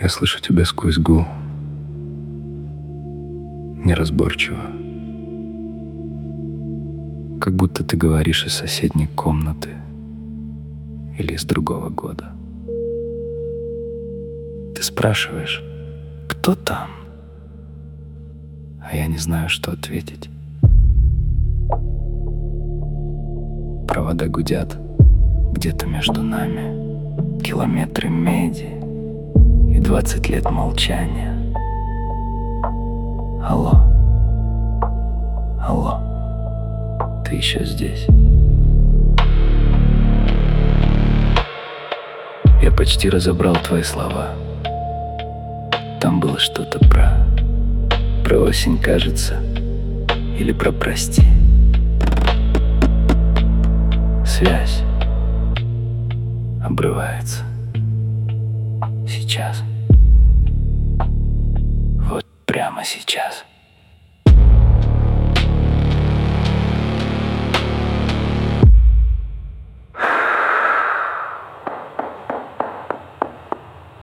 Я слышу тебя сквозь гул, неразборчиво, как будто ты говоришь из соседней комнаты или из другого года. Ты спрашиваешь, кто там? А я не знаю, что ответить. Провода гудят где-то между нами, километры меди и 20 лет молчания. Алло, алло, ты еще здесь? Я почти разобрал твои слова. Там было что-то про осень, кажется, или про прости. Связь обрывается сейчас. Вот прямо сейчас.